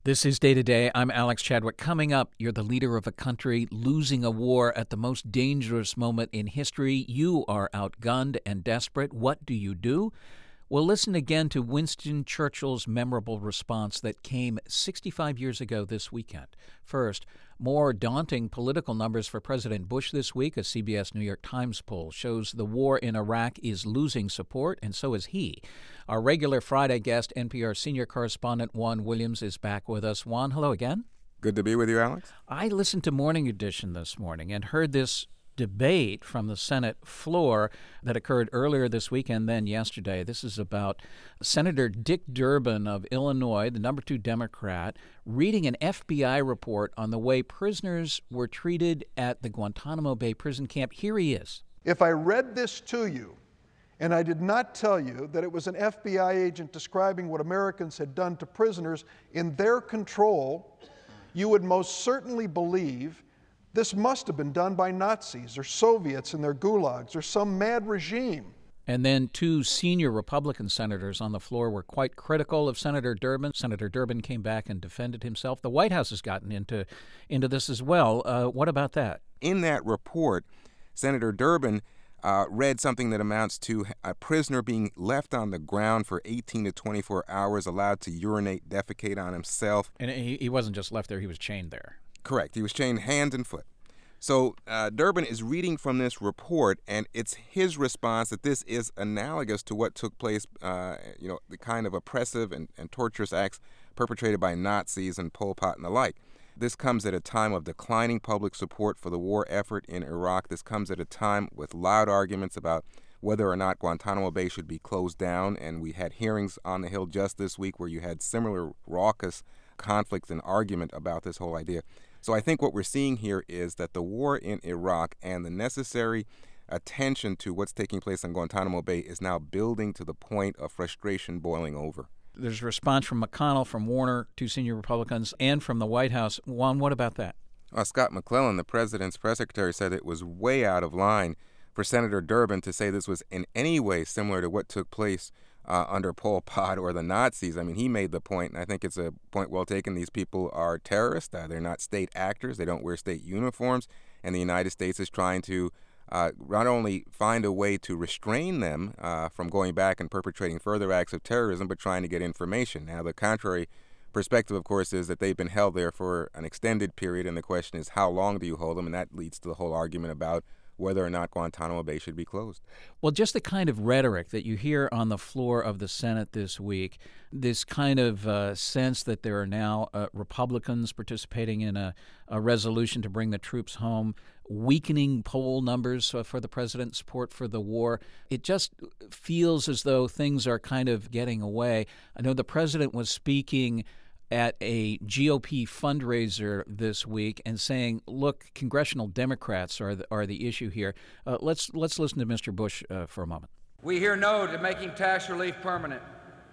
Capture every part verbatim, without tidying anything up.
This is Day to Day. I'm Alex Chadwick. Coming up, you're the leader of a country losing a war at the most dangerous moment in history. You are outgunned and desperate. What do you do? We'll listen again to Winston Churchill's memorable response that came sixty-five years ago this weekend. First, more daunting political numbers for President Bush this week. A C B S New York Times poll shows the war in Iraq is losing support, and so is he. Our regular Friday guest, N P R senior correspondent Juan Williams, is back with us. Juan, hello again. Good to be with you, Alex. I listened to Morning Edition this morning and heard this debate from the Senate floor that occurred earlier this week and then yesterday. This is about Senator Dick Durbin of Illinois, the number two Democrat, reading an F B I report on the way prisoners were treated at the Guantanamo Bay prison camp. Here he is. If I read this to you and I did not tell you that it was an F B I agent describing what Americans had done to prisoners in their control, you would most certainly believe this must have been done by Nazis or Soviets in their gulags or some mad regime. And then two senior Republican senators on the floor were quite critical of Senator Durbin. Senator Durbin came back and defended himself. The White House has gotten into into this as well. Uh, what about that? In that report, Senator Durbin uh, read something that amounts to a prisoner being left on the ground for eighteen to twenty-four hours, allowed to urinate, defecate on himself. And he, he wasn't just left there, he was chained there. Correct. He was chained hand and foot. So uh, Durbin is reading from this report, and it's his response that this is analogous to what took place, uh, you know, the kind of oppressive and, and torturous acts perpetrated by Nazis and Pol Pot and the like. This comes at a time of declining public support for the war effort in Iraq. This comes at a time with loud arguments about whether or not Guantanamo Bay should be closed down, and we had hearings on the Hill just this week where you had similar raucous conflict and argument about this whole idea. So I think what we're seeing here is that the war in Iraq and the necessary attention to what's taking place in Guantanamo Bay is now building to the point of frustration boiling over. There's a response from McConnell, from Warner, two senior Republicans, and from the White House. Juan, what about that? Uh, Scott McClellan, the president's press secretary, said it was way out of line for Senator Durbin to say this was in any way similar to what took place Uh, under Pol Pot or the Nazis. I mean, he made the point, and I think it's a point well taken. These people are terrorists. Uh, they're not state actors. They don't wear state uniforms. And the United States is trying to uh, not only find a way to restrain them uh, from going back and perpetrating further acts of terrorism, but trying to get information. Now, the contrary perspective, of course, is that they've been held there for an extended period, and the question is, how long do you hold them? And that leads to the whole argument about whether or not Guantanamo Bay should be closed. Well, just the kind of rhetoric that you hear on the floor of the Senate this week, this kind of uh, sense that there are now uh, Republicans participating in a, a resolution to bring the troops home, weakening poll numbers uh, for the president's support for the war. It just feels as though things are kind of getting away. I know the president was speaking at a G O P fundraiser this week and saying, look, congressional Democrats are the, are the issue here. Uh, let's let's listen to Mister Bush uh, for a moment. We hear no to making tax relief permanent.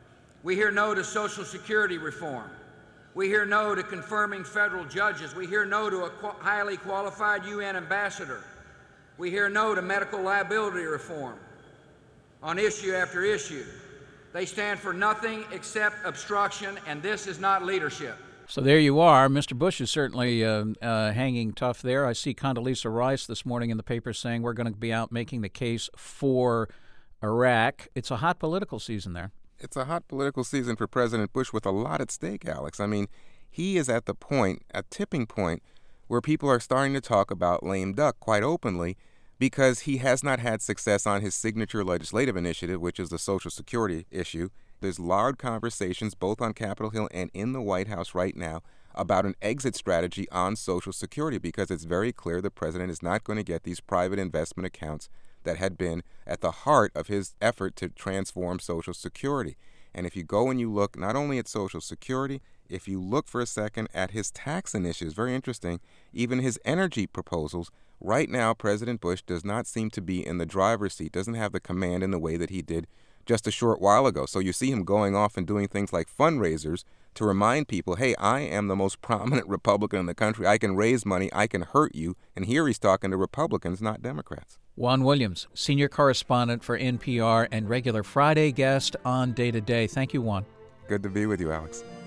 We hear no to Social Security reform. We hear no to confirming federal judges. We hear no to a qu- highly qualified U N ambassador. We hear no to medical liability reform on issue after issue. They stand for nothing except obstruction, and this is not leadership. So there you are. Mister Bush is certainly uh, uh, hanging tough there. I see Condoleezza Rice this morning in the paper saying we're going to be out making the case for Iraq. It's a hot political season there. It's a hot political season for President Bush with a lot at stake, Alex. I mean, he is at the point, a tipping point, where people are starting to talk about lame duck quite openly, because he has not had success on his signature legislative initiative, which is the Social Security issue. There's loud conversations both on Capitol Hill and in the White House right now about an exit strategy on Social Security, because it's very clear the president is not going to get these private investment accounts that had been at the heart of his effort to transform Social Security. And if you go and you look not only at Social Security, if you look for a second at his tax initiatives, very interesting, even his energy proposals, right now President Bush does not seem to be in the driver's seat, doesn't have the command in the way that he did just a short while ago. So you see him going off and doing things like fundraisers to remind people, hey, I am the most prominent Republican in the country. I can raise money. I can hurt you. And here he's talking to Republicans, not Democrats. Juan Williams, senior correspondent for N P R and regular Friday guest on Day to Day. Thank you, Juan. Good to be with you, Alex.